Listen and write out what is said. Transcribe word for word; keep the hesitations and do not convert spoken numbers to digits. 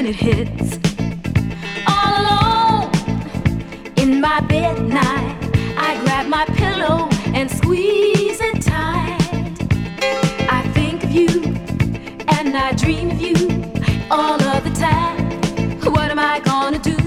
it hits. All alone in my bed at night, I grab my pillow and squeeze it tight. I think of you and I dream of you all of the time. What am I gonna do?